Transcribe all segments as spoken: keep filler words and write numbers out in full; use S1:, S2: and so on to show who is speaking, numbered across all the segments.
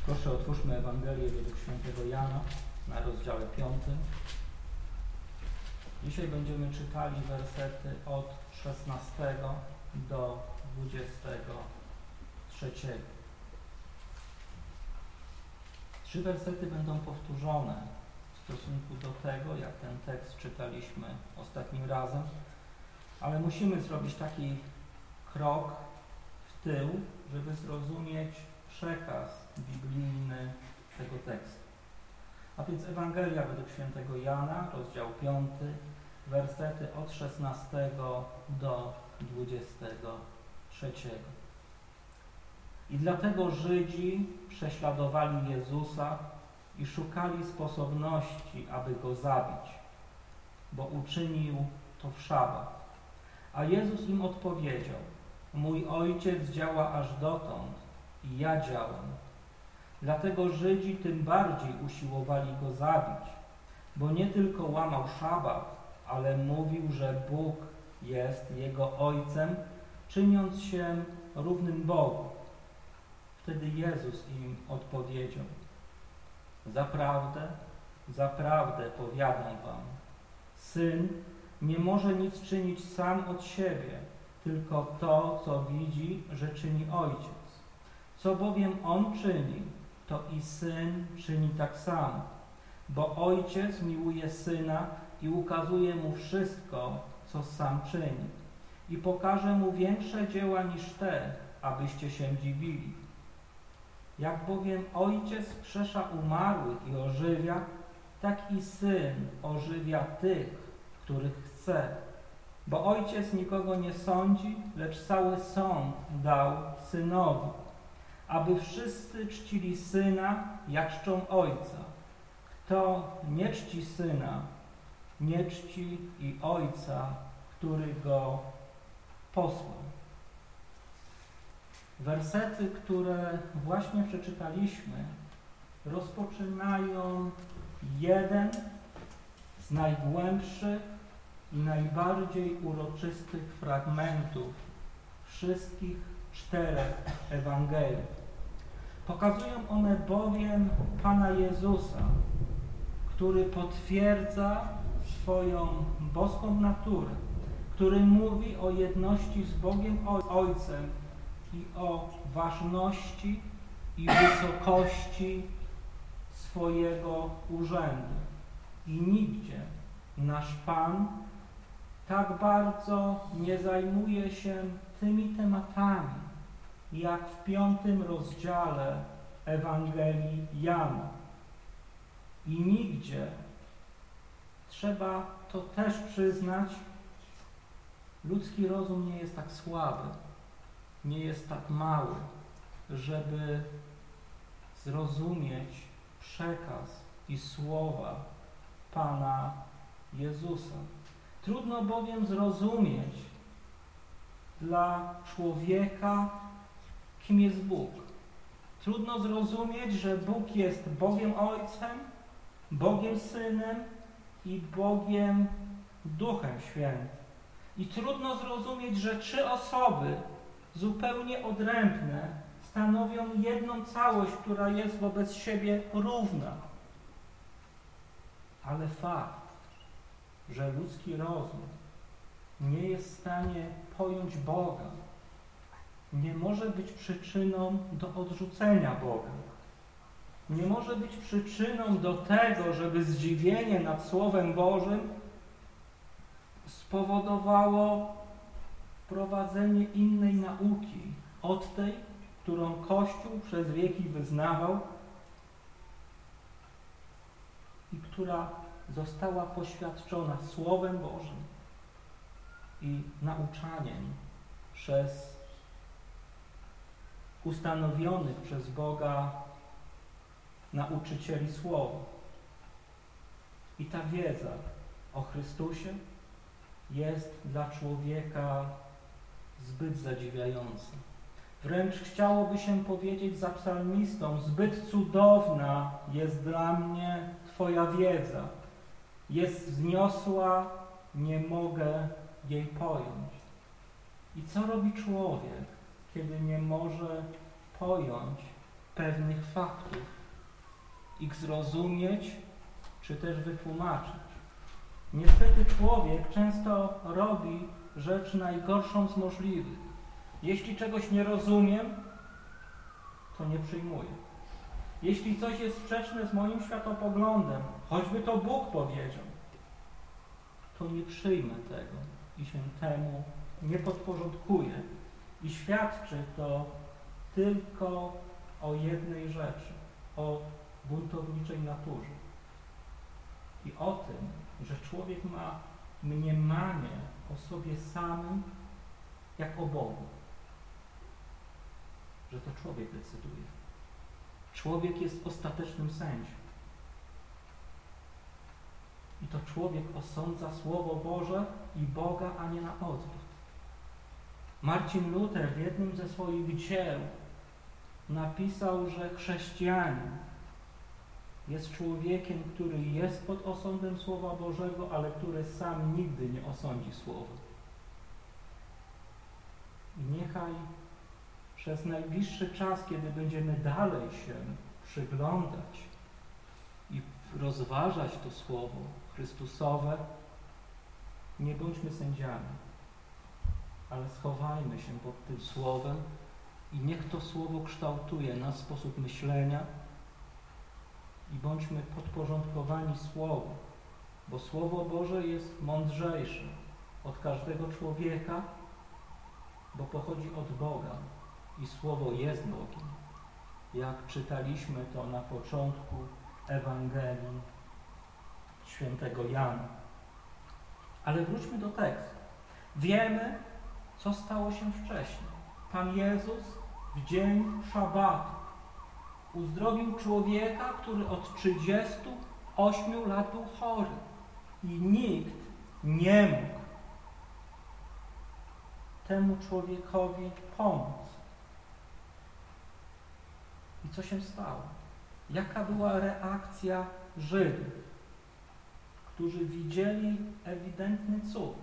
S1: Proszę, otwórzmy Ewangelię według świętego Jana na rozdziale piątym. Dzisiaj będziemy czytali wersety od szesnastego do dwudziestego trzeciego. Trzy wersety będą powtórzone w stosunku do tego, jak ten tekst czytaliśmy ostatnim razem, ale musimy zrobić taki krok w tył, żeby zrozumieć przekaz biblijny tego tekstu. A więc Ewangelia według świętego Jana, rozdział piąty, wersety od szesnastego do dwudziestego trzeciego. I dlatego Żydzi prześladowali Jezusa i szukali sposobności, aby Go zabić, bo uczynił to w szabat. A Jezus im odpowiedział: mój Ojciec działa aż dotąd i ja działam. Dlatego Żydzi tym bardziej usiłowali Go zabić, bo nie tylko łamał szabat, ale mówił, że Bóg jest Jego Ojcem, czyniąc się równym Bogu. Wtedy Jezus im odpowiedział: zaprawdę, zaprawdę powiadam wam, Syn nie może nic czynić sam od siebie, tylko to, co widzi, że czyni Ojciec. Co bowiem On czyni, to i Syn czyni tak samo, bo Ojciec miłuje Syna i ukazuje Mu wszystko, co sam czyni, i pokaże Mu większe dzieła niż te, abyście się dziwili. Jak bowiem Ojciec wskrzesza umarłych i ożywia, tak i Syn ożywia tych, których chce. Bo Ojciec nikogo nie sądzi, lecz cały sąd dał Synowi, aby wszyscy czcili Syna, jak czczą Ojca. Kto nie czci Syna, nie czci i Ojca, który Go posłał. Wersety, które właśnie przeczytaliśmy, rozpoczynają jeden z najgłębszych i najbardziej uroczystych fragmentów wszystkich czterech Ewangelii. Pokazują one bowiem Pana Jezusa, który potwierdza swoją boską naturę, który mówi o jedności z Bogiem Ojcem i o ważności i wysokości swojego urzędu. I nigdzie nasz Pan tak bardzo nie zajmuje się tymi tematami, jak w piątym rozdziale Ewangelii Jana. I nigdzie, trzeba to też przyznać, ludzki rozum nie jest tak słaby, nie jest tak mały, żeby zrozumieć przekaz i słowa Pana Jezusa. Trudno bowiem zrozumieć dla człowieka, kim jest Bóg. Trudno zrozumieć, że Bóg jest Bogiem Ojcem, Bogiem Synem i Bogiem Duchem Świętym. I trudno zrozumieć, że trzy osoby zupełnie odrębne stanowią jedną całość, która jest wobec siebie równa. Ale fakt, że ludzki rozum nie jest w stanie pojąć Boga, nie może być przyczyną do odrzucenia Boga. Nie może być przyczyną do tego, żeby zdziwienie nad Słowem Bożym spowodowało prowadzenie innej nauki od tej, którą Kościół przez wieki wyznawał i która została poświadczona Słowem Bożym i nauczaniem przez ustanowionych przez Boga nauczycieli Słowa. I ta wiedza o Chrystusie jest dla człowieka zbyt zadziwiająca. Wręcz chciałoby się powiedzieć za psalmistą: zbyt cudowna jest dla mnie Twoja wiedza. Jest wzniosła, nie mogę jej pojąć. I co robi człowiek, kiedy nie może pojąć pewnych faktów, ich zrozumieć, czy też wytłumaczyć. Niestety człowiek często robi rzecz najgorszą z możliwych. Jeśli czegoś nie rozumiem, to nie przyjmuję. Jeśli coś jest sprzeczne z moim światopoglądem, choćby to Bóg powiedział, to nie przyjmę tego i się temu nie podporządkuję. I świadczy to tylko o jednej rzeczy, o buntowniczej naturze. I o tym, że człowiek ma mniemanie o sobie samym jak o Bogu. Że to człowiek decyduje. Człowiek jest ostatecznym sędzią. I to człowiek osądza Słowo Boże i Boga, a nie na odwrót. Marcin Luther w jednym ze swoich dzieł napisał, że chrześcijanin jest człowiekiem, który jest pod osądem Słowa Bożego, ale który sam nigdy nie osądzi Słowa. I niechaj przez najbliższy czas, kiedy będziemy dalej się przyglądać i rozważać to Słowo Chrystusowe, nie bądźmy sędziami, ale schowajmy się pod tym Słowem i niech to Słowo kształtuje nasz sposób myślenia i bądźmy podporządkowani Słowu, bo Słowo Boże jest mądrzejsze od każdego człowieka, bo pochodzi od Boga i Słowo jest Bogiem. Jak czytaliśmy to na początku Ewangelii świętego Jana. Ale wróćmy do tekstu. Wiemy, co stało się wcześniej. Pan Jezus w dzień szabatu uzdrowił człowieka, który od trzydziestu ośmiu lat był chory i nikt nie mógł temu człowiekowi pomóc. I co się stało? Jaka była reakcja Żydów, którzy widzieli ewidentny cud,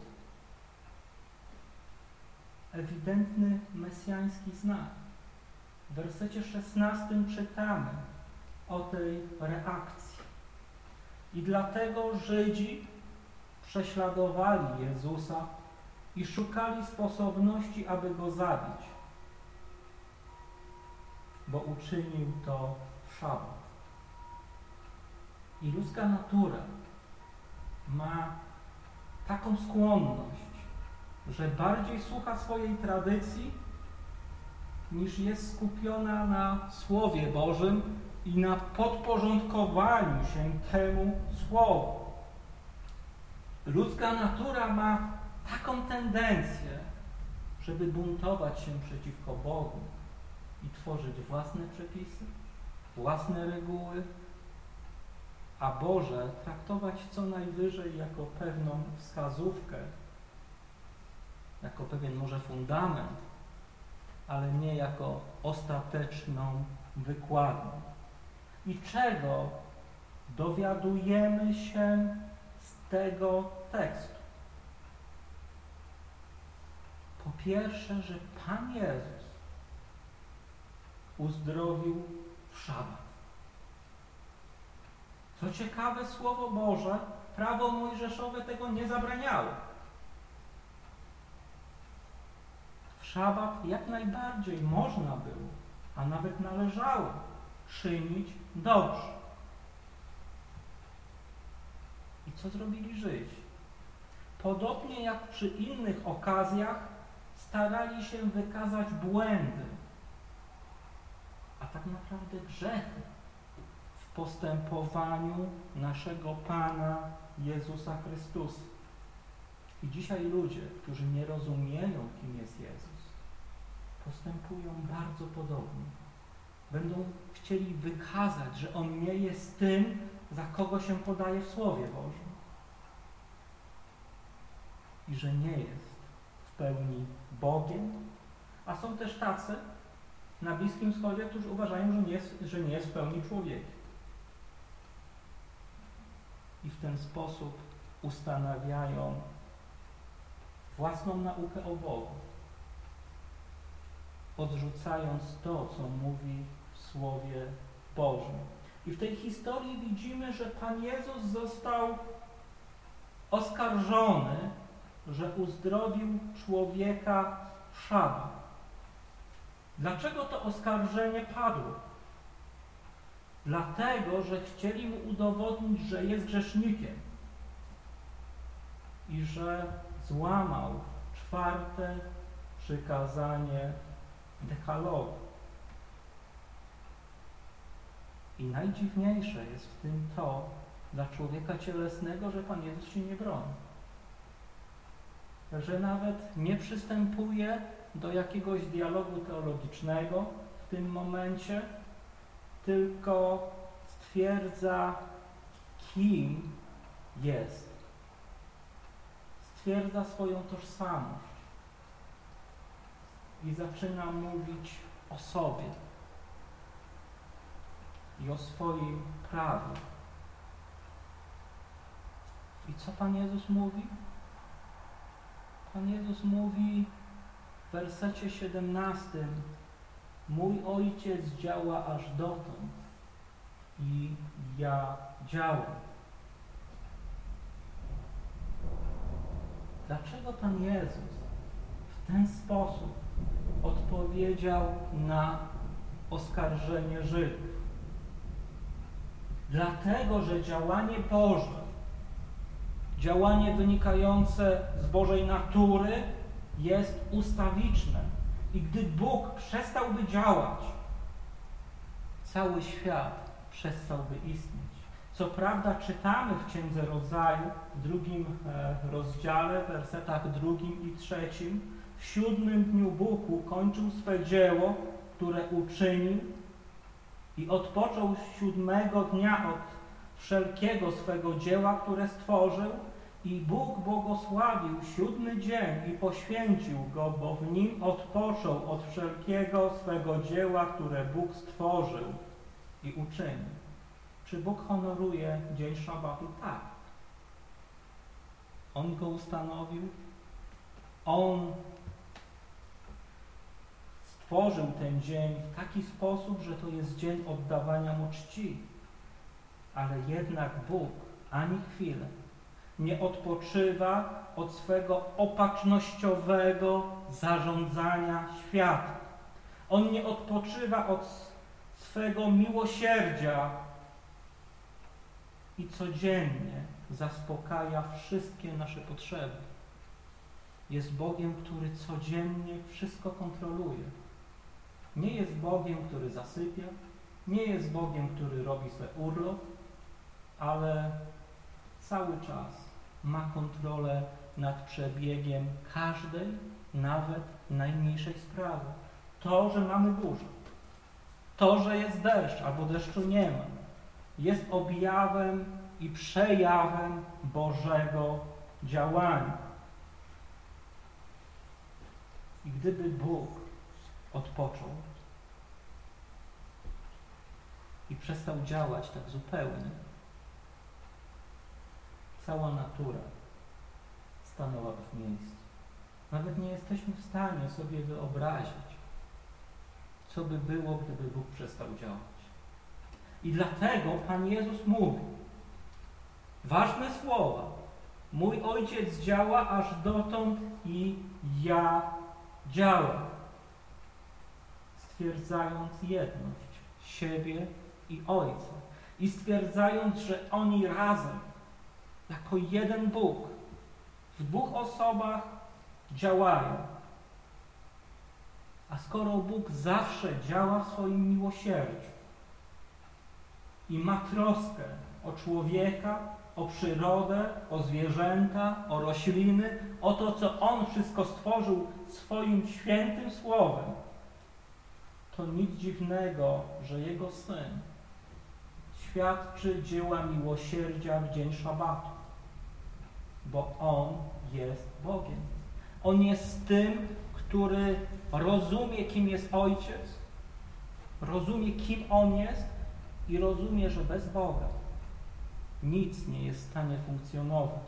S1: ewidentny mesjański znak? W wersecie szesnastym czytamy o tej reakcji. I dlatego Żydzi prześladowali Jezusa i szukali sposobności, aby Go zabić, bo uczynił to w szabat. I ludzka natura ma taką skłonność, że bardziej słucha swojej tradycji, niż jest skupiona na Słowie Bożym i na podporządkowaniu się temu Słowu. Ludzka natura ma taką tendencję, żeby buntować się przeciwko Bogu i tworzyć własne przepisy, własne reguły, a Boże traktować co najwyżej jako pewną wskazówkę, jako pewien może fundament, ale nie jako ostateczną wykładnię. I czego dowiadujemy się z tego tekstu? Po pierwsze, że Pan Jezus uzdrowił w szabat. Co ciekawe, Słowo Boże, prawo mojżeszowe tego nie zabraniało. W szabat jak najbardziej można było, a nawet należało czynić dobrze. I co zrobili Żydzi? Podobnie jak przy innych okazjach starali się wykazać błędy, a tak naprawdę grzechy w postępowaniu naszego Pana Jezusa Chrystusa. I dzisiaj ludzie, którzy nie rozumieją, kim jest Jezus, postępują bardzo podobnie. Będą chcieli wykazać, że On nie jest tym, za kogo się podaje w Słowie Bożym. I że nie jest w pełni Bogiem. A są też tacy na Bliskim Wschodzie, którzy uważają, że nie jest, że nie jest w pełni człowiekiem. I w ten sposób ustanawiają własną naukę o Bogu, odrzucając to, co mówi w Słowie Bożym. I w tej historii widzimy, że Pan Jezus został oskarżony, że uzdrowił człowieka w szabat. Dlaczego to oskarżenie padło? Dlatego, że chcieli mu udowodnić, że jest grzesznikiem i że złamał czwarte przykazanie Dekalogu. I najdziwniejsze jest w tym to, dla człowieka cielesnego, że Pan Jezus się nie broni. Że nawet nie przystępuje do jakiegoś dialogu teologicznego w tym momencie, tylko stwierdza, kim jest. Stwierdza swoją tożsamość i zaczyna mówić o sobie i o swoim prawie. I co Pan Jezus mówi? Pan Jezus mówi w wersecie siedemnastym: mój Ojciec działa aż dotąd i ja działam. Dlaczego Pan Jezus w ten sposób odpowiedział na oskarżenie Żydów? Dlatego, że działanie Boże, działanie wynikające z Bożej natury jest ustawiczne. I gdy Bóg przestałby działać, cały świat przestałby istnieć. Co prawda czytamy w Księdze Rodzaju w drugim e, rozdziale, w wersetach drugim i trzecim: w siódmym dniu Bóg ukończył swe dzieło, które uczynił, i odpoczął siódmego dnia od wszelkiego swego dzieła, które stworzył, i Bóg błogosławił siódmy dzień i poświęcił go, bo w nim odpoczął od wszelkiego swego dzieła, które Bóg stworzył i uczynił. Czy Bóg honoruje dzień szabatu? Tak. On go ustanowił. On stworzył ten dzień w taki sposób, że to jest dzień oddawania mu czci. Ale jednak Bóg ani chwilę nie odpoczywa od swego opatrznościowego zarządzania światem. On nie odpoczywa od swego miłosierdzia i codziennie zaspokaja wszystkie nasze potrzeby. Jest Bogiem, który codziennie wszystko kontroluje. Nie jest Bogiem, który zasypia, nie jest Bogiem, który robi sobie urlop, ale cały czas ma kontrolę nad przebiegiem każdej, nawet najmniejszej sprawy. To, że mamy burzę, to, że jest deszcz albo deszczu nie ma, jest objawem i przejawem Bożego działania. I gdyby Bóg odpoczął i przestał działać tak zupełnie, cała natura stanęłaby w miejscu. Nawet nie jesteśmy w stanie sobie wyobrazić, co by było, gdyby Bóg przestał działać. I dlatego Pan Jezus mówi ważne słowa: mój Ojciec działa aż dotąd i ja działam. Stwierdzając jedność siebie i Ojca. I stwierdzając, że oni razem, jako jeden Bóg, w dwóch osobach działają. A skoro Bóg zawsze działa w swoim miłosierdziu i ma troskę o człowieka, o przyrodę, o zwierzęta, o rośliny, o to, co On wszystko stworzył swoim świętym słowem, to nic dziwnego, że Jego Syn świadczy dzieła miłosierdzia w dzień szabatu, bo On jest Bogiem. On jest tym, który rozumie, kim jest Ojciec, rozumie, kim On jest i rozumie, że bez Boga nic nie jest w stanie funkcjonować.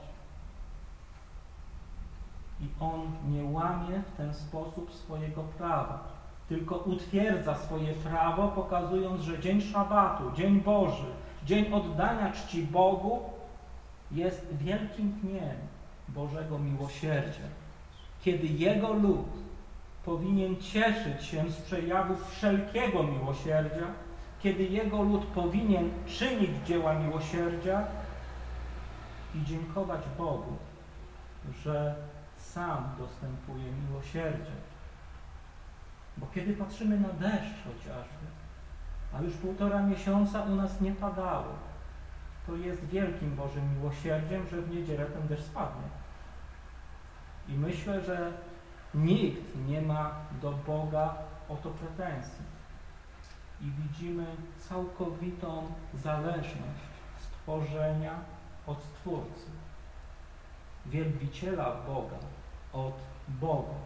S1: I On nie łamie w ten sposób swojego prawa. tylko utwierdza swoje prawo, pokazując, że dzień szabatu, dzień Boży, dzień oddania czci Bogu jest wielkim dniem Bożego miłosierdzia, kiedy Jego lud powinien cieszyć się z przejawów wszelkiego miłosierdzia, kiedy Jego lud powinien czynić dzieła miłosierdzia i dziękować Bogu, że sam dostępuje miłosierdzia. Bo kiedy patrzymy na deszcz chociażby, a już półtora miesiąca u nas nie padało, to jest wielkim Bożym miłosierdziem, że w niedzielę ten deszcz spadnie. I myślę, że nikt nie ma do Boga o to pretensji. I widzimy całkowitą zależność stworzenia od Stwórcy, wielbiciela Boga od Boga.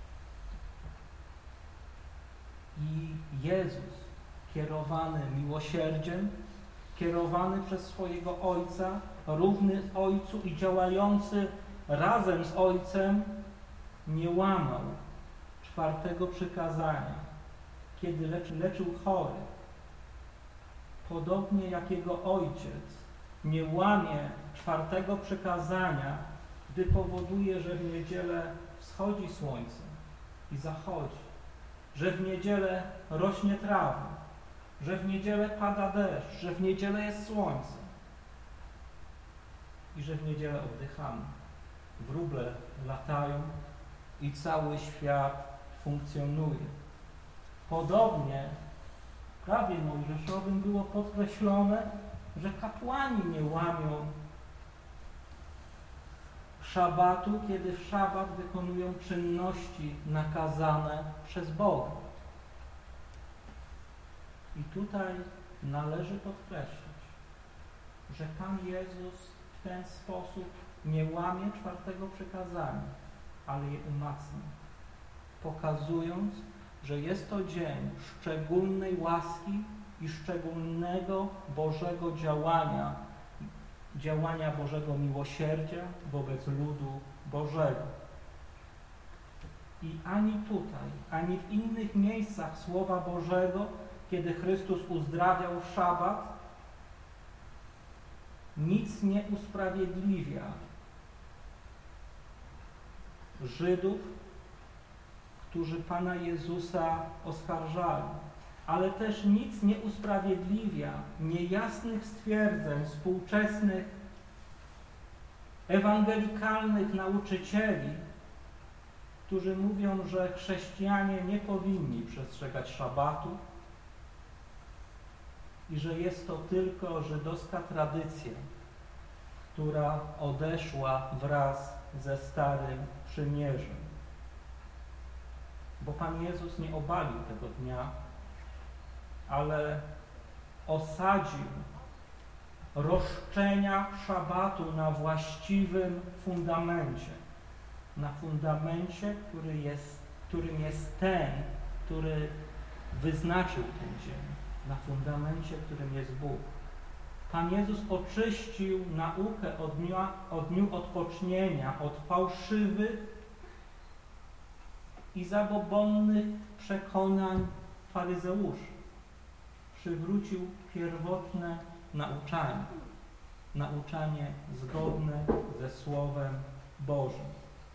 S1: I Jezus, kierowany miłosierdziem, kierowany przez swojego Ojca, równy Ojcu i działający razem z Ojcem, nie łamał czwartego przykazania, kiedy leczy, leczył chorych. Podobnie jak Jego Ojciec nie łamie czwartego przykazania, gdy powoduje, że w niedzielę wschodzi słońce i zachodzi, że w niedzielę rośnie trawa, że w niedzielę pada deszcz, że w niedzielę jest słońce i że w niedzielę oddychamy. Wróble latają i cały świat funkcjonuje. Podobnie w prawie mojżeszowym było podkreślone, że kapłani nie łamią szabatu, kiedy w szabat wykonują czynności nakazane przez Boga. I tutaj należy podkreślić, że Pan Jezus w ten sposób nie łamie czwartego przykazania, ale je umacnia, pokazując, że jest to dzień szczególnej łaski i szczególnego Bożego działania, działania Bożego miłosierdzia wobec ludu Bożego. I ani tutaj, ani w innych miejscach Słowa Bożego, kiedy Chrystus uzdrawiał w szabat, nic nie usprawiedliwia Żydów, którzy Pana Jezusa oskarżali, ale też nic nie usprawiedliwia niejasnych stwierdzeń współczesnych ewangelikalnych nauczycieli, którzy mówią, że chrześcijanie nie powinni przestrzegać szabatu i że jest to tylko żydowska tradycja, która odeszła wraz ze Starym Przymierzem. Bo Pan Jezus nie obalił tego dnia, ale osadził roszczenia szabatu na właściwym fundamencie. Na fundamencie, który jest, którym jest ten, który wyznaczył ten dzień. Na fundamencie, którym jest Bóg. Pan Jezus oczyścił naukę o dniu, o dniu odpocznienia od fałszywych i zabobonnych przekonań faryzeuszy. Przywrócił pierwotne nauczanie. Nauczanie zgodne ze Słowem Bożym.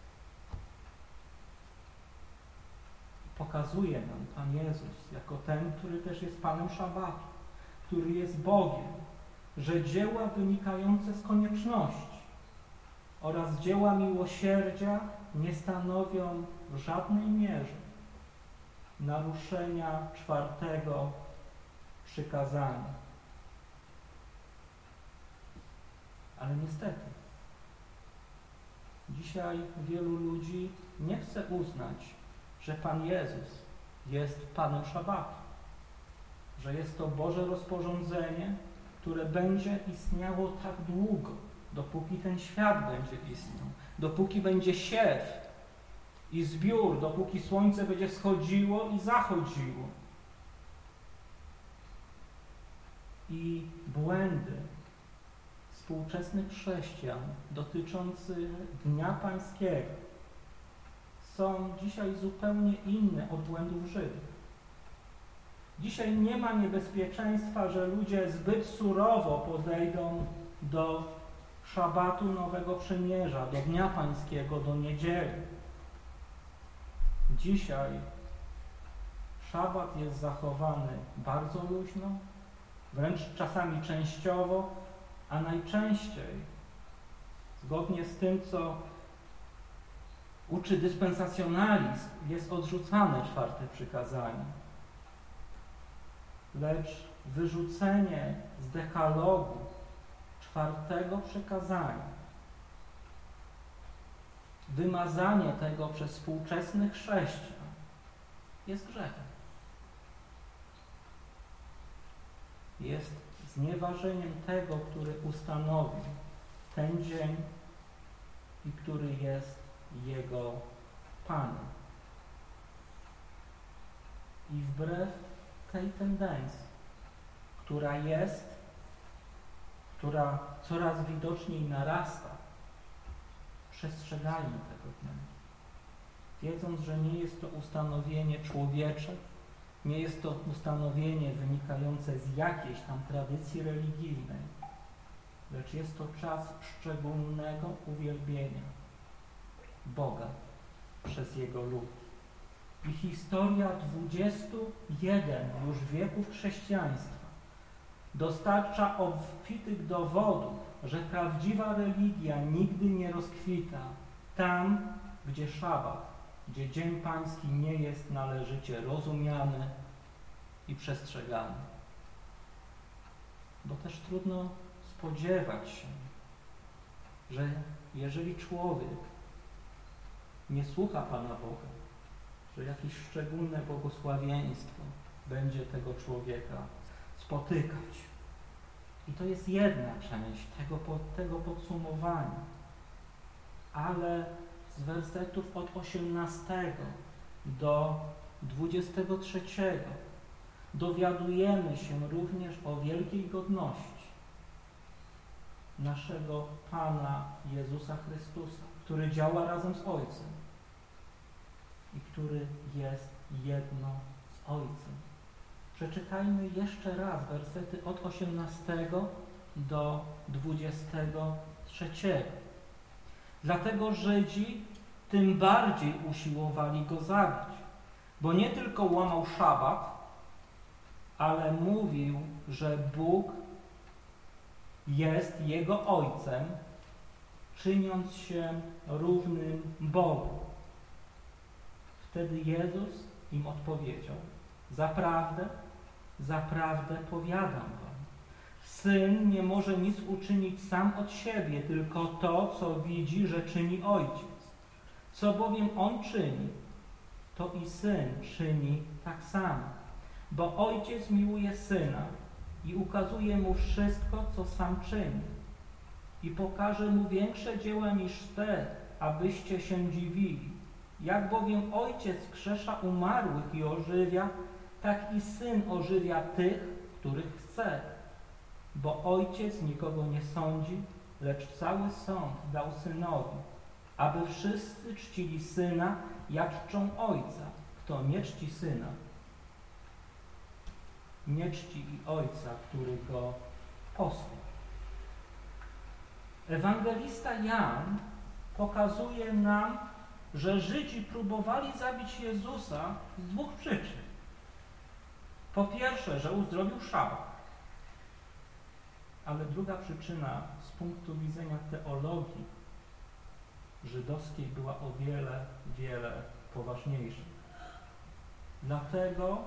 S1: Pokazuje nam Pan Jezus jako ten, który też jest Panem szabatu, który jest Bogiem, że dzieła wynikające z konieczności oraz dzieła miłosierdzia nie stanowią w żadnej mierze naruszenia czwartego przykazania. Ale niestety, dzisiaj wielu ludzi nie chce uznać, że Pan Jezus jest Panem szabatu, że jest to Boże rozporządzenie, które będzie istniało tak długo, dopóki ten świat będzie istniał, dopóki będzie siew i zbiór, dopóki słońce będzie wschodziło i zachodziło. I błędy współczesnych chrześcijan dotyczące Dnia Pańskiego są dzisiaj zupełnie inne od błędów Żydów. Dzisiaj nie ma niebezpieczeństwa, że ludzie zbyt surowo podejdą do szabatu Nowego Przymierza, do Dnia Pańskiego, do niedzieli. Dzisiaj szabat jest zachowany bardzo luźno, wręcz czasami częściowo, a najczęściej, zgodnie z tym, co uczy dyspensacjonalizm, jest odrzucane czwarte przykazanie. Lecz wyrzucenie z dekalogu czwartego przykazania, wymazanie tego przez współczesnych chrześcijan jest grzechem. Jest znieważeniem tego, który ustanowił ten dzień i który jest Jego Panem. I wbrew tej tendencji, która jest, która coraz widoczniej narasta, przestrzegajmy tego dnia, wiedząc, że nie jest to ustanowienie człowiecze, nie jest to ustanowienie wynikające z jakiejś tam tradycji religijnej, lecz jest to czas szczególnego uwielbienia Boga przez Jego lud. I historia dwudziestu jeden już wieków chrześcijaństwa dostarcza obfitych dowodów, że prawdziwa religia nigdy nie rozkwita tam, gdzie szabat, gdzie Dzień Pański nie jest należycie rozumiany i przestrzegany. Bo też trudno spodziewać się, że jeżeli człowiek nie słucha Pana Boga, że jakieś szczególne błogosławieństwo będzie tego człowieka spotykać. I to jest jedna część tego, tego podsumowania. Ale z wersetów od osiemnastego do dwudziestego trzeciego dowiadujemy się również o wielkiej godności naszego Pana Jezusa Chrystusa, który działa razem z Ojcem i który jest jedno z Ojcem. Przeczytajmy jeszcze raz wersety od osiemnastego do dwudziestego trzeciego. Dlatego Żydzi tym bardziej usiłowali go zabić, bo nie tylko łamał szabat, ale mówił, że Bóg jest jego Ojcem, czyniąc się równym Bogu. Wtedy Jezus im odpowiedział: zaprawdę, zaprawdę powiadam wam, Syn nie może nic uczynić sam od siebie, tylko to, co widzi, że czyni Ojciec. Co bowiem On czyni, to i Syn czyni tak samo. Bo Ojciec miłuje Syna i ukazuje Mu wszystko, co sam czyni. I pokaże Mu większe dzieła niż te, abyście się dziwili. Jak bowiem Ojciec wskrzesza umarłych i ożywia, tak i Syn ożywia tych, których chce. Bo Ojciec nikogo nie sądzi, lecz cały sąd dał Synowi, aby wszyscy czcili Syna, jak czczą Ojca. Kto nie czci Syna, nie czci i Ojca, który Go posłał. Ewangelista Jan pokazuje nam, że Żydzi próbowali zabić Jezusa z dwóch przyczyn. Po pierwsze, że uzdrowił szabat. Ale druga przyczyna z punktu widzenia teologii żydowskiej była o wiele, wiele poważniejsza. Dlatego,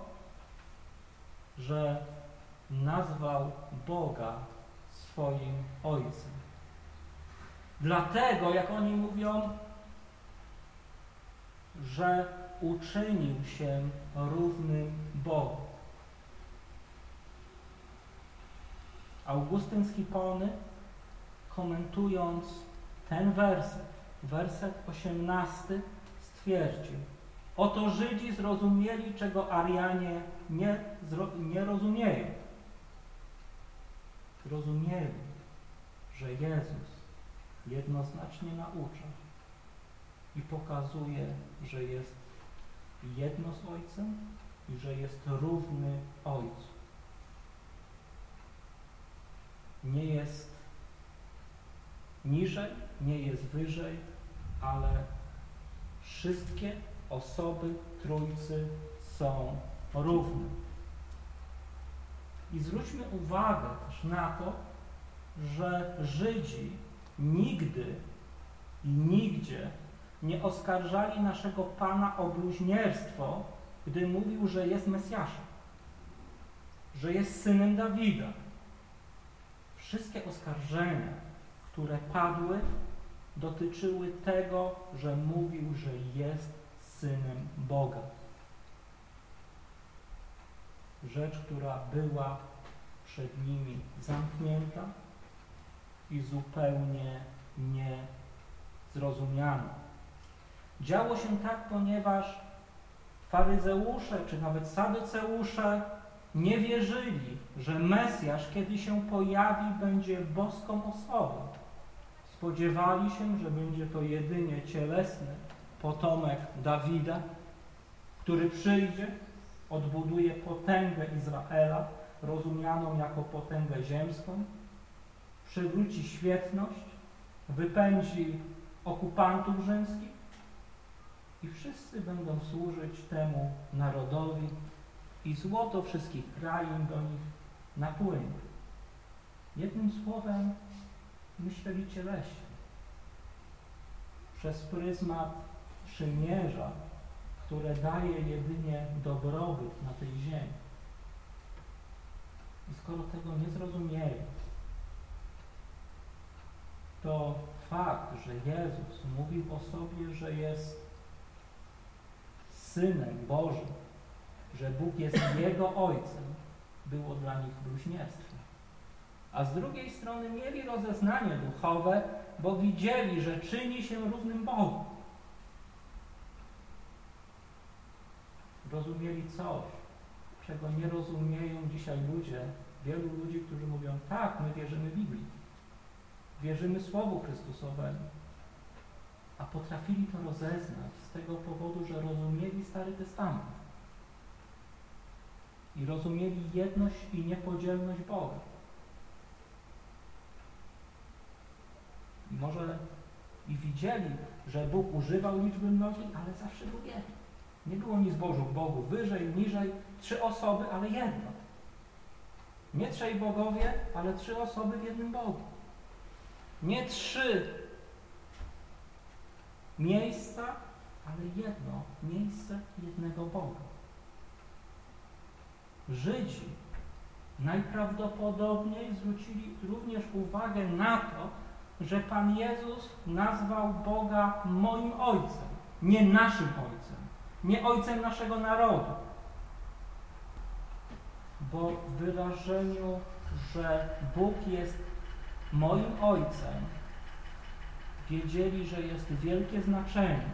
S1: że nazwał Boga swoim Ojcem. Dlatego, jak oni mówią, że uczynił się równym Bogu. Augustyn z Hipony, komentując ten werset, werset osiemnasty, stwierdził: oto Żydzi zrozumieli, czego Arianie nie, nie rozumieją. Zrozumieli, że Jezus jednoznacznie naucza i pokazuje, że jest jedno z Ojcem i że jest równy Ojcu. Nie jest niżej, nie jest wyżej, ale wszystkie osoby Trójcy są równe. I zwróćmy uwagę też na to, że Żydzi nigdy i nigdzie nie oskarżali naszego Pana o bluźnierstwo, gdy mówił, że jest Mesjaszem, że jest synem Dawida. Wszystkie oskarżenia, które padły, dotyczyły tego, że mówił, że jest synem Boga. Rzecz, która była przed nimi zamknięta i zupełnie niezrozumiana. Działo się tak, ponieważ faryzeusze, czy nawet sadyceusze nie wierzyli, że Mesjasz, kiedy się pojawi, będzie boską osobą. Spodziewali się, że będzie to jedynie cielesny potomek Dawida, który przyjdzie, odbuduje potęgę Izraela, rozumianą jako potęgę ziemską, przywróci świetność, wypędzi okupantów rzymskich i wszyscy będą służyć temu narodowi i złoto wszystkich krain do nich napłynie. Jednym słowem myśleli cieleśnie. Przez pryzmat przymierza, które daje jedynie dobrobyt na tej ziemi. I skoro tego nie zrozumieli, to fakt, że Jezus mówił o sobie, że jest Synem Bożym, że Bóg jest Jego Ojcem, było dla nich bluźnierstwem. A z drugiej strony mieli rozeznanie duchowe, bo widzieli, że czyni się równym Bogu. Rozumieli coś, czego nie rozumieją dzisiaj ludzie, wielu ludzi, którzy mówią, tak, my wierzymy Biblii, wierzymy Słowu Chrystusowemu, a potrafili to rozeznać z tego powodu, że rozumieli Stary Testament i rozumieli jedność i niepodzielność Boga. I może i widzieli, że Bóg używał liczby mnogiej, ale zawsze był jeden. Nie było nic Bożu Bogu wyżej, niżej, trzy osoby, ale jedno. Nie trzej bogowie, ale trzy osoby w jednym Bogu. Nie trzy miejsca, ale jedno miejsce jednego Boga. Żydzi najprawdopodobniej zwrócili również uwagę na to, że Pan Jezus nazwał Boga moim Ojcem, nie naszym Ojcem, nie Ojcem naszego narodu. Bo w wyrażeniu, że Bóg jest moim Ojcem, wiedzieli, że jest wielkie znaczenie.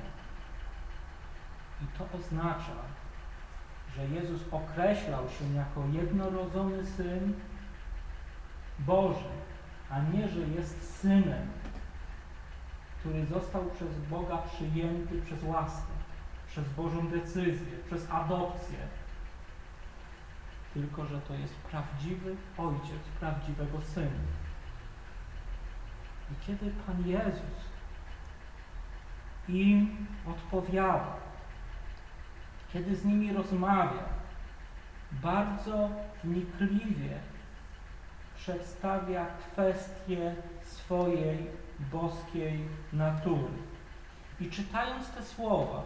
S1: I to oznacza, że Jezus określał się jako jednorodzony Syn Boży, a nie, że jest Synem, który został przez Boga przyjęty przez łaskę, przez Bożą decyzję, przez adopcję. Tylko że to jest prawdziwy Ojciec prawdziwego Syna. I kiedy Pan Jezus im odpowiada, kiedy z nimi rozmawia, bardzo wnikliwie przedstawia kwestię swojej boskiej natury. I czytając te słowa,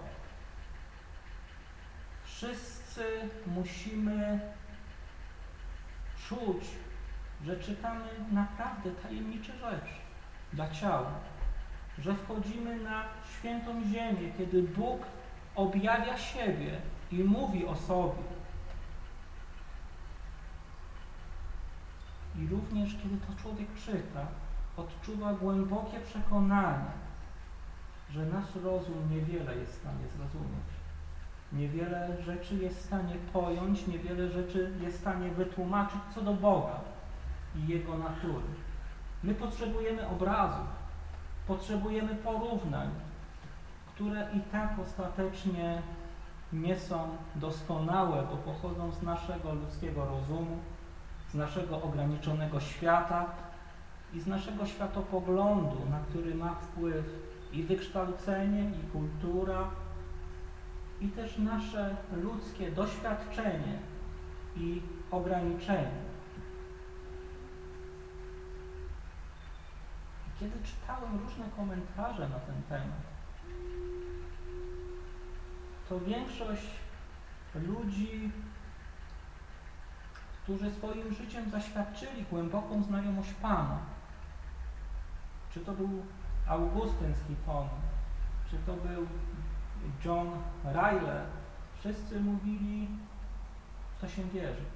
S1: wszyscy musimy czuć, że czytamy naprawdę tajemnicze rzeczy dla ciała, że wchodzimy na świętą ziemię, kiedy Bóg objawia siebie i mówi o sobie. I również kiedy to człowiek czyta, odczuwa głębokie przekonanie, że nasz rozum niewiele jest w stanie zrozumieć. Niewiele rzeczy jest w stanie pojąć, niewiele rzeczy jest w stanie wytłumaczyć co do Boga i Jego natury. My potrzebujemy obrazów, potrzebujemy porównań, które i tak ostatecznie nie są doskonałe, bo pochodzą z naszego ludzkiego rozumu, z naszego ograniczonego świata i z naszego światopoglądu, na który ma wpływ i wykształcenie, i kultura, i też nasze ludzkie doświadczenie i ograniczenie. Kiedy czytałem różne komentarze na ten temat, to większość ludzi, którzy swoim życiem zaświadczyli głęboką znajomość Pana, czy to był Augustyn z Hiponu, czy to był John Ryle, wszyscy mówili, w to się wierzy.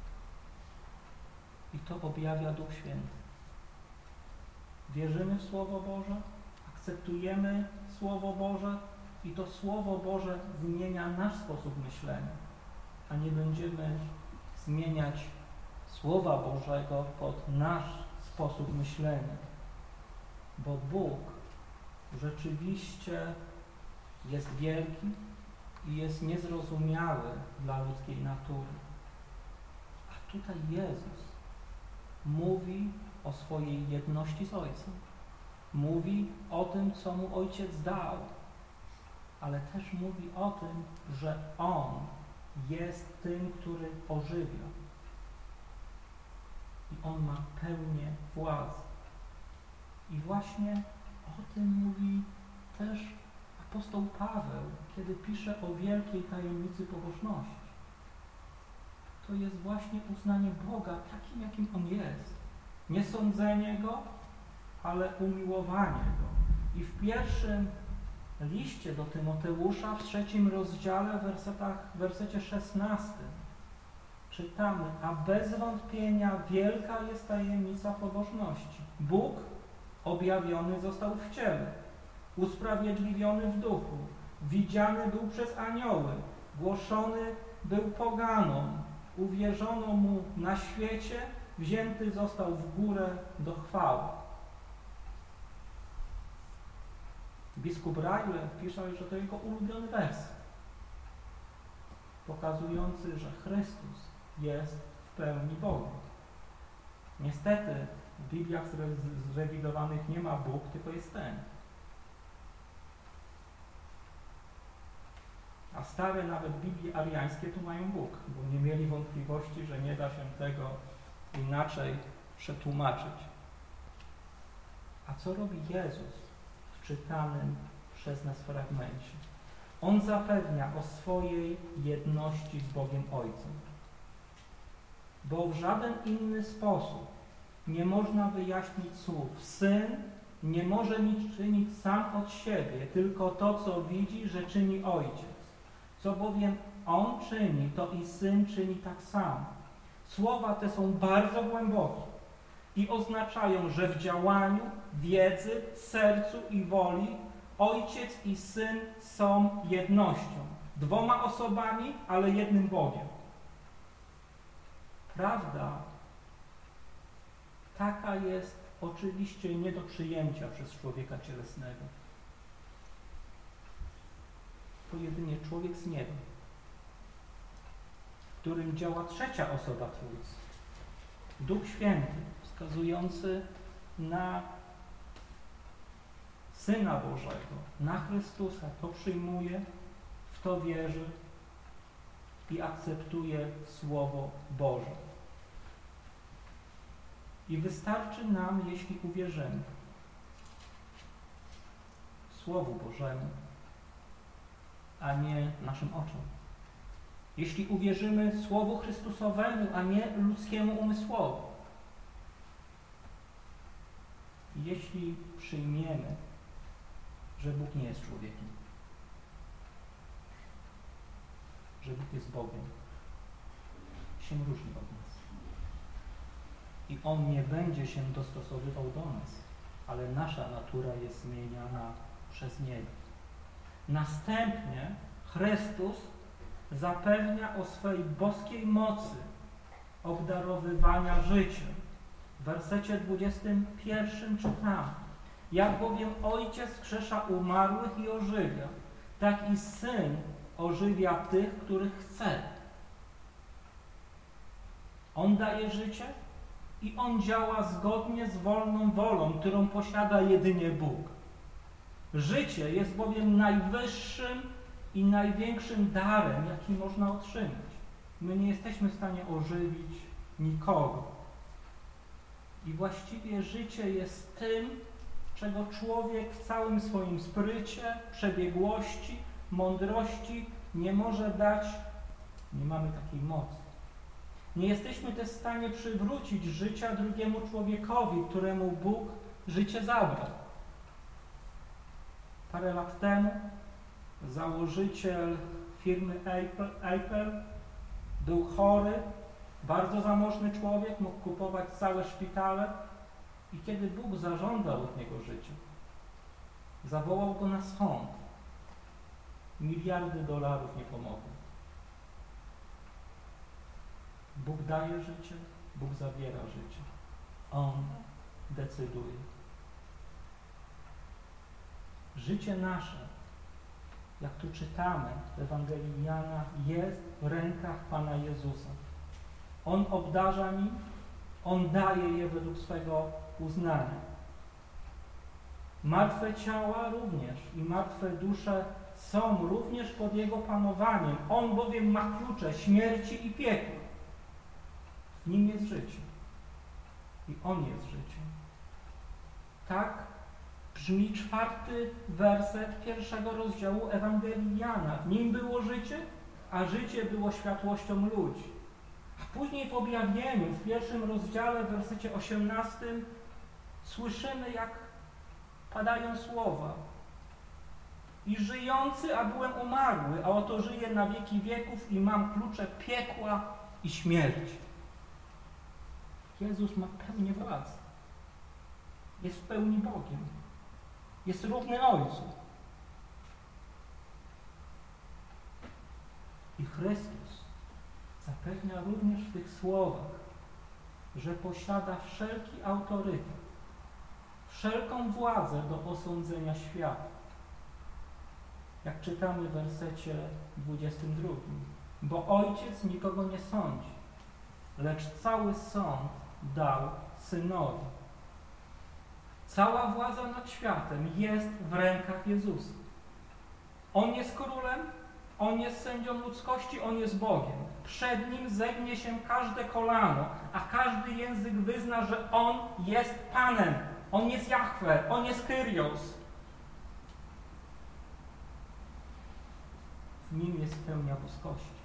S1: I to objawia Duch Święty. Wierzymy w Słowo Boże, akceptujemy Słowo Boże i to Słowo Boże zmienia nasz sposób myślenia, a nie będziemy zmieniać Słowa Bożego pod nasz sposób myślenia. Bo Bóg rzeczywiście jest wielki i jest niezrozumiały dla ludzkiej natury. A tutaj Jezus mówi o swojej jedności z Ojcem. Mówi o tym, co mu Ojciec dał, ale też mówi o tym, że On jest tym, który ożywia. I On ma pełnię władzy. I właśnie o tym mówi też apostoł Paweł, kiedy pisze o wielkiej tajemnicy pobożności. To jest właśnie uznanie Boga takim, jakim On jest. Nie sądzenie Go, ale umiłowanie Go. I w pierwszym liście do Tymoteusza, w trzecim rozdziale, w wersetach, w wersecie szesnastym czytamy, a bez wątpienia wielka jest tajemnica pobożności. Bóg objawiony został w ciele, usprawiedliwiony w duchu, widziany był przez anioły, głoszony był poganom, uwierzono mu na świecie, wzięty został w górę do chwały. Biskup Ryle pisze, że to jego ulubiony wers, pokazujący, że Chrystus jest w pełni Bogiem. Niestety w Bibliach zrewidowanych nie ma Bóg, tylko jest ten. A stare nawet Biblie ariańskie tu mają Bóg, bo nie mieli wątpliwości, że nie da się tego inaczej przetłumaczyć. A co robi Jezus w czytanym przez nas fragmencie? On zapewnia o swojej jedności z Bogiem Ojcem. Bo w żaden inny sposób nie można wyjaśnić słów. Syn nie może nic czynić sam od siebie, tylko to, co widzi, że czyni Ojciec. Co bowiem On czyni, to i Syn czyni tak samo. Słowa te są bardzo głębokie i oznaczają, że w działaniu, wiedzy, sercu i woli Ojciec i Syn są jednością. Dwoma osobami, ale jednym Bogiem. Prawda taka jest oczywiście nie do przyjęcia przez człowieka cielesnego. To jedynie człowiek z nieba, w którym działa trzecia osoba Trójcy. Duch Święty, wskazujący na Syna Bożego, na Chrystusa. To przyjmuje, w to wierzy i akceptuje Słowo Boże. I wystarczy nam, jeśli uwierzymy Słowu Bożemu, a nie naszym oczom. Jeśli uwierzymy Słowu Chrystusowemu, a nie ludzkiemu umysłowi. Jeśli przyjmiemy, że Bóg nie jest człowiekiem, że Bóg jest Bogiem, się różni od nas. I On nie będzie się dostosowywał do nas, ale nasza natura jest zmieniana przez Niego. Następnie Chrystus zapewnia o swej boskiej mocy obdarowywania życiem. W wersecie dwudziestym pierwszym czytamy: jak bowiem Ojciec wskrzesza umarłych i ożywia, tak i Syn ożywia tych, których chce. On daje życie i On działa zgodnie z wolną wolą, którą posiada jedynie Bóg. Życie jest bowiem najwyższym i największym darem, jaki można otrzymać. My nie jesteśmy w stanie ożywić nikogo. I właściwie życie jest tym, czego człowiek w całym swoim sprycie, przebiegłości, mądrości nie może dać. Nie mamy takiej mocy. Nie jesteśmy też w stanie przywrócić życia drugiemu człowiekowi, któremu Bóg życie zabrał. Parę lat temu założyciel firmy Apple, Apple był chory, bardzo zamożny człowiek, mógł kupować całe szpitale i kiedy Bóg zażądał od niego życia, zawołał go na sąd. Miliardy dolarów nie pomogły. Bóg daje życie, Bóg zabiera życie. On decyduje. Życie nasze, jak tu czytamy w Ewangelii Jana, jest w rękach Pana Jezusa. On obdarza nim, On daje je według swego uznania. Martwe ciała również i martwe dusze są również pod Jego panowaniem. On bowiem ma klucze śmierci i piekła. W Nim jest życie. I On jest życiem. Tak brzmi czwarty werset pierwszego rozdziału Ewangelii Jana. W Nim było życie, a życie było światłością ludzi. A później w objawieniu, w pierwszym rozdziale, w wersecie osiemnastym, słyszymy, jak padają słowa. I żyjący, a byłem umarły, a oto żyję na wieki wieków i mam klucze piekła i śmierci. Jezus ma pełnię władzy. Jest w pełni Bogiem. Jest równy Ojcu. I Chrystus zapewnia również w tych słowach, że posiada wszelki autorytet, wszelką władzę do osądzenia świata. Jak czytamy w wersecie dwudziestym drugim. Bo Ojciec nikogo nie sądzi, lecz cały sąd dał Synowi. Cała władza nad światem jest w rękach Jezusa. On jest królem, On jest sędzią ludzkości, On jest Bogiem. Przed Nim zegnie się każde kolano, a każdy język wyzna, że On jest Panem. On jest Jahwe, On jest Kyrios. W Nim jest pełnia boskości.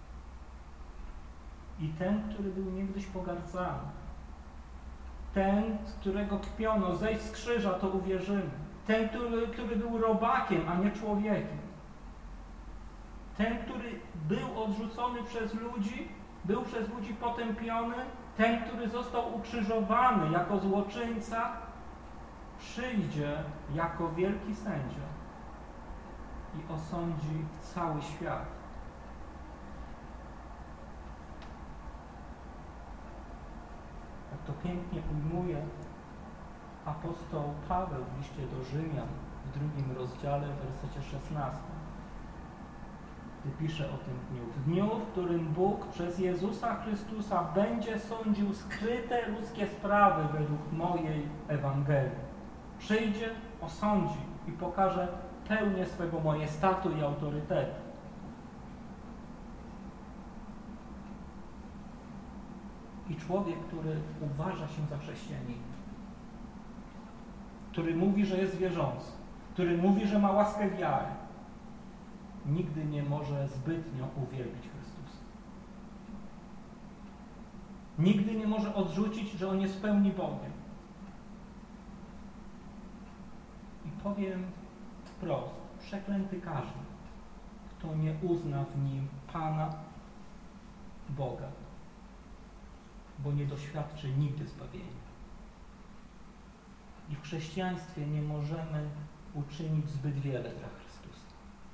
S1: I ten, który był niegdyś pogardzany, ten, z którego kpiono, zejść z krzyża, to uwierzymy. Ten, który, który był robakiem, a nie człowiekiem. Ten, który był odrzucony przez ludzi, był przez ludzi potępiony. Ten, który został ukrzyżowany jako złoczyńca, przyjdzie jako wielki sędzia i osądzi cały świat. Jak to pięknie ujmuje apostoł Paweł w liście do Rzymian w drugim rozdziale, w wersecie szesnastym. Gdy pisze o tym dniu. W dniu, w którym Bóg przez Jezusa Chrystusa będzie sądził skryte ludzkie sprawy według mojej Ewangelii. Przyjdzie, osądzi i pokaże pełnię swego majestatu i autorytetu. I człowiek, który uważa się za chrześcijanina, który mówi, że jest wierzący, który mówi, że ma łaskę wiary, nigdy nie może zbytnio uwielbić Chrystusa. Nigdy nie może odrzucić, że On jest w pełni Bogiem. I powiem wprost, przeklęty każdy, kto nie uzna w Nim Pana, Boga, bo nie doświadczy nigdy zbawienia. I w chrześcijaństwie nie możemy uczynić zbyt wiele dla Chrystusa.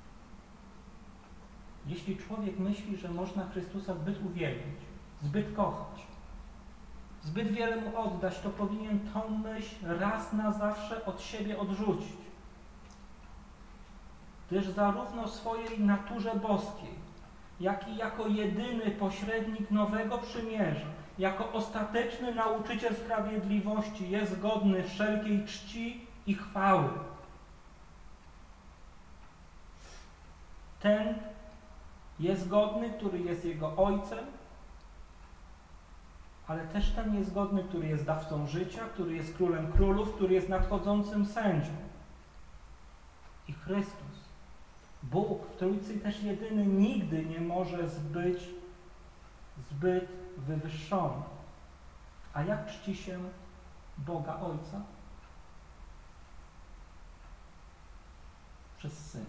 S1: Jeśli człowiek myśli, że można Chrystusa zbyt uwielbić, zbyt kochać, zbyt wiele Mu oddać, to powinien tą myśl raz na zawsze od siebie odrzucić. gdyż zarówno w swojej naturze boskiej, jak i jako jedyny pośrednik nowego przymierza, jako ostateczny nauczyciel sprawiedliwości jest godny wszelkiej czci i chwały. Ten jest godny, który jest Jego Ojcem, ale też ten jest godny, który jest dawcą życia, który jest Królem Królów, który jest nadchodzącym sędzią. I Chrystus, Bóg w Trójcy też jedyny, nigdy nie może być zbyt wywyższony. A jak czci się Boga Ojca? Przez Syna.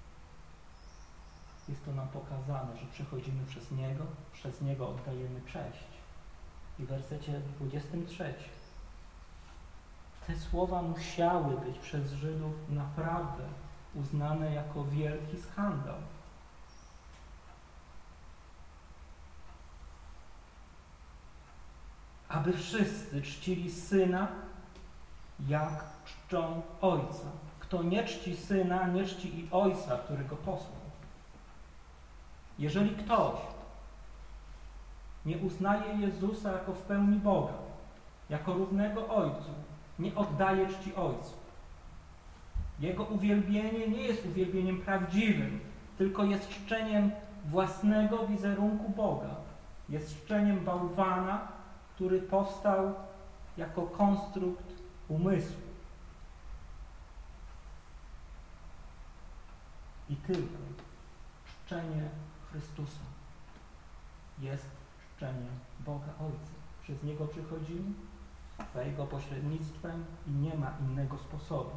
S1: Jest to nam pokazane, że przechodzimy przez Niego, przez Niego oddajemy cześć. I w wersecie dwudziestym trzecim te słowa musiały być przez Żydów naprawdę uznane jako wielki skandal. Aby wszyscy czcili Syna, jak czczą Ojca. Kto nie czci Syna, nie czci i Ojca, który Go posłał. Jeżeli ktoś nie uznaje Jezusa jako w pełni Boga, jako równego Ojcu, nie oddaje czci Ojcu. Jego uwielbienie nie jest uwielbieniem prawdziwym, tylko jest czczeniem własnego wizerunku Boga. Jest czczeniem bałwana, który powstał jako konstrukt umysłu. I tylko czczenie Chrystusa jest czczeniem Boga Ojca. Przez Niego przychodzimy, za Jego pośrednictwem i nie ma innego sposobu.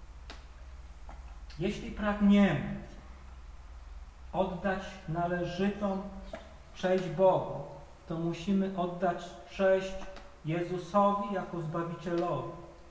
S1: Jeśli pragniemy oddać należytą cześć Bogu, to musimy oddać cześć Jezusowi jako Zbawicielowi.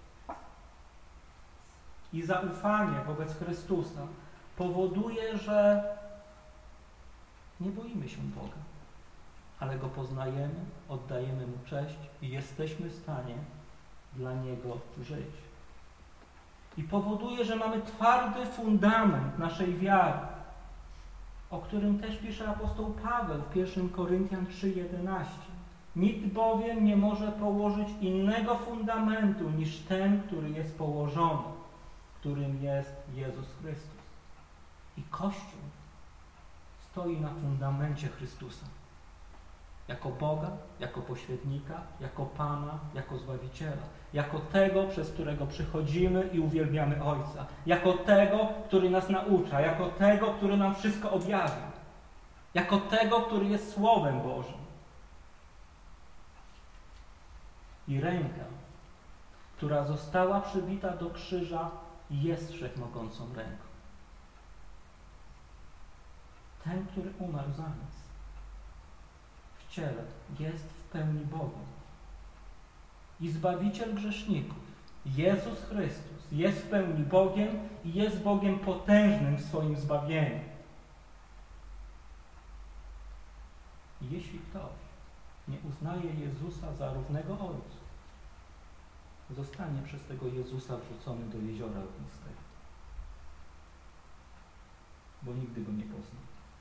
S1: I zaufanie wobec Chrystusa powoduje, że nie boimy się Boga, ale Go poznajemy, oddajemy Mu cześć i jesteśmy w stanie dla Niego żyć. I powoduje, że mamy twardy fundament naszej wiary, o którym też pisze apostoł Paweł w pierwszym Koryntian trzy jedenaście. Nikt bowiem nie może położyć innego fundamentu niż ten, który jest położony, którym jest Jezus Chrystus. I Kościół stoi na fundamencie Chrystusa. Jako Boga, jako pośrednika, jako Pana, jako Zbawiciela. Jako tego, przez którego przychodzimy i uwielbiamy Ojca. Jako tego, który nas naucza. Jako tego, który nam wszystko objawia. Jako tego, który jest Słowem Bożym. I ręka, która została przybita do krzyża, jest wszechmogącą ręką. Ten, który umarł za nas w ciele, jest w pełni Bogiem. I Zbawiciel grzeszników, Jezus Chrystus, jest w pełni Bogiem i jest Bogiem potężnym w swoim zbawieniu. I jeśli ktoś nie uznaje Jezusa za równego Ojcu, zostanie przez tego Jezusa wrzucony do jeziora ognistego, bo nigdy Go nie poznał.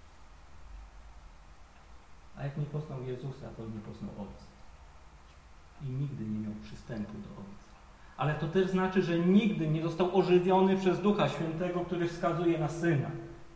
S1: A jak nie poznał Jezusa, to nie poznał Ojca. I nigdy nie miał przystępu do Ojca. Ale to też znaczy, że nigdy nie został ożywiony przez Ducha Świętego, który wskazuje na Syna.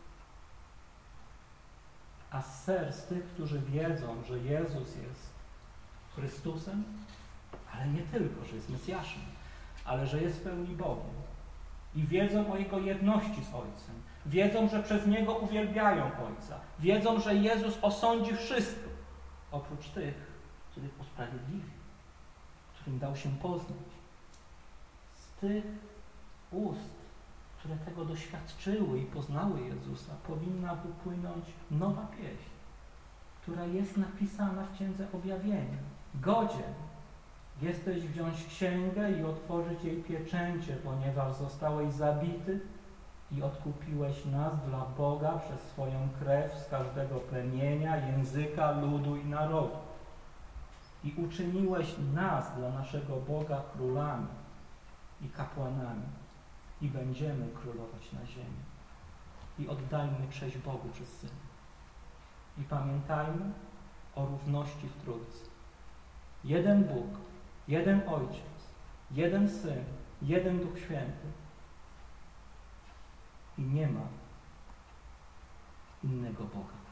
S1: A z serc tych, którzy wiedzą, że Jezus jest Chrystusem, ale nie tylko, że jest Mesjaszem, ale że jest w pełni Bogiem. I wiedzą o Jego jedności z Ojcem. Wiedzą, że przez Niego uwielbiają Ojca. Wiedzą, że Jezus osądzi wszystko, oprócz tych, których usprawiedliwi, którym dał się poznać. Z tych ust, które tego doświadczyły i poznały Jezusa, powinna wypłynąć nowa pieśń, która jest napisana w Księdze Objawienia. Godzien jesteś wziąć księgę i otworzyć jej pieczęcie, ponieważ zostałeś zabity i odkupiłeś nas dla Boga przez swoją krew z każdego plemienia, języka, ludu i narodu. I uczyniłeś nas dla naszego Boga królami i kapłanami i będziemy królować na ziemi. i oddajmy cześć Bogu przez Syna. I pamiętajmy o równości w Trójcy. Jeden Bóg, jeden Ojciec, jeden Syn, jeden Duch Święty. I nie ma innego Boga.